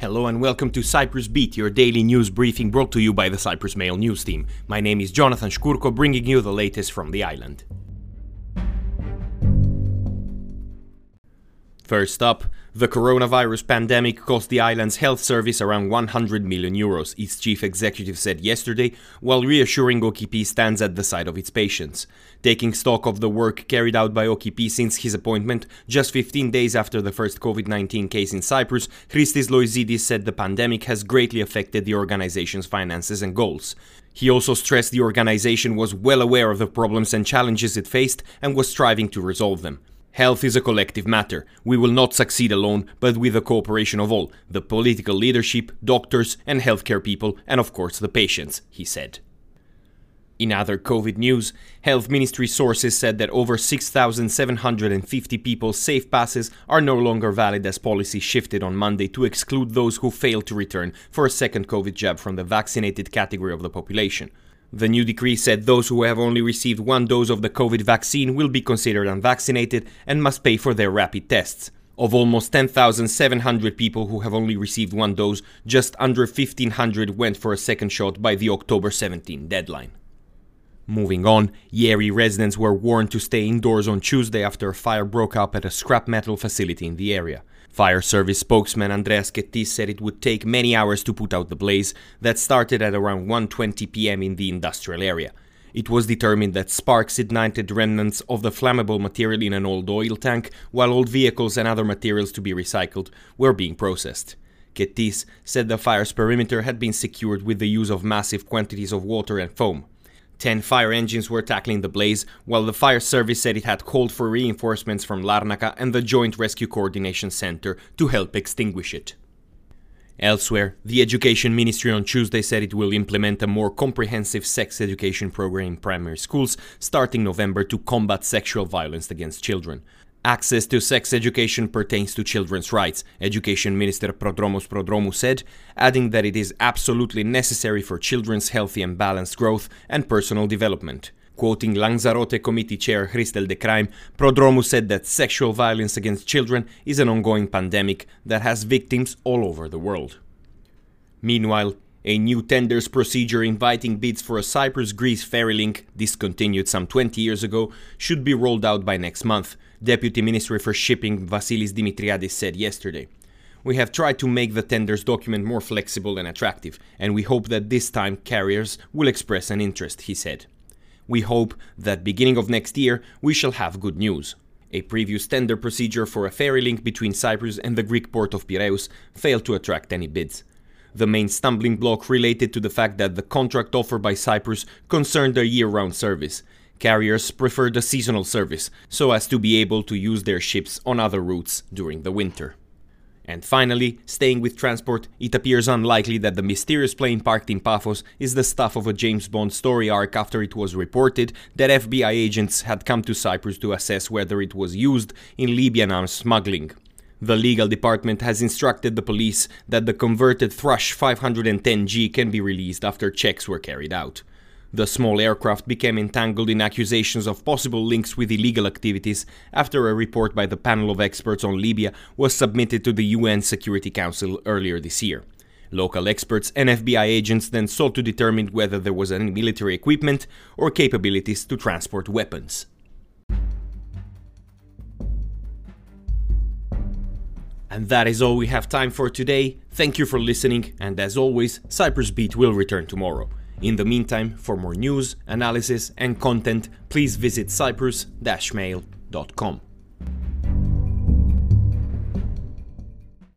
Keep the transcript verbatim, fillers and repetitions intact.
Hello and welcome to Cyprus Beat, your daily news briefing brought to you by the Cyprus Mail news team. My name is Jonathan Shkurko, bringing you the latest from the island. First up, the coronavirus pandemic cost the island's health service around one hundred million euros, its chief executive said yesterday, while reassuring O K P stands at the side of its patients. Taking stock of the work carried out by O K P since his appointment, just fifteen days after the first COVID nineteen case in Cyprus, Christis Loizidis said the pandemic has greatly affected the organization's finances and goals. He also stressed the organization was well aware of the problems and challenges it faced and was striving to resolve them. Health is a collective matter. We will not succeed alone, but with the cooperation of all, the political leadership, doctors and healthcare people, and of course the patients, he said. In other COVID news, Health Ministry sources said that over six thousand seven hundred fifty people's safe passes are no longer valid as policy shifted on Monday to exclude those who failed to return for a second COVID jab from the vaccinated category of the population. The new decree said those who have only received one dose of the COVID vaccine will be considered unvaccinated and must pay for their rapid tests. Of almost ten thousand seven hundred people who have only received one dose, just under fifteen hundred went for a second shot by the October seventeenth deadline. Moving on, Yeri residents were warned to stay indoors on Tuesday after a fire broke up at a scrap metal facility in the area. Fire service spokesman Andreas Kettis said it would take many hours to put out the blaze that started at around one twenty p m in the industrial area. It was determined that sparks ignited remnants of the flammable material in an old oil tank, while old vehicles and other materials to be recycled were being processed. Kettis said the fire's perimeter had been secured with the use of massive quantities of water and foam. Ten fire engines were tackling the blaze, while the fire service said it had called for reinforcements from Larnaca and the Joint Rescue Coordination Center to help extinguish it. Elsewhere, the Education Ministry on Tuesday said it will implement a more comprehensive sex education program in primary schools starting November to combat sexual violence against children. Access to sex education pertains to children's rights, Education Minister Prodromos Prodromou said, adding that it is absolutely necessary for children's healthy and balanced growth and personal development. Quoting Lanzarote Committee Chair Christel de Crime, Prodromou said that sexual violence against children is an ongoing pandemic that has victims all over the world. Meanwhile, a new tenders procedure inviting bids for a Cyprus-Greece ferry link, discontinued some twenty years ago, should be rolled out by next month, Deputy Minister for Shipping Vasilis Dimitriadis said yesterday. We have tried to make the tenders document more flexible and attractive, and we hope that this time carriers will express an interest, he said. We hope that beginning of next year we shall have good news. A previous tender procedure for a ferry link between Cyprus and the Greek port of Piraeus failed to attract any bids. The main stumbling block related to the fact that the contract offered by Cyprus concerned a year-round service. Carriers preferred a seasonal service, so as to be able to use their ships on other routes during the winter. And finally, staying with transport, it appears unlikely that the mysterious plane parked in Paphos is the stuff of a James Bond story arc after it was reported that F B I agents had come to Cyprus to assess whether it was used in Libyan arms smuggling. The legal department has instructed the police that the converted Thrush five hundred ten G can be released after checks were carried out. The small aircraft became entangled in accusations of possible links with illegal activities after a report by the panel of experts on Libya was submitted to the U N Security Council earlier this year. Local experts and F B I agents then sought to determine whether there was any military equipment or capabilities to transport weapons. And that is all we have time for today. Thank you for listening, and as always, Cyprus Beat will return tomorrow. In the meantime, for more news, analysis and content, please visit cyprus dash mail dot com.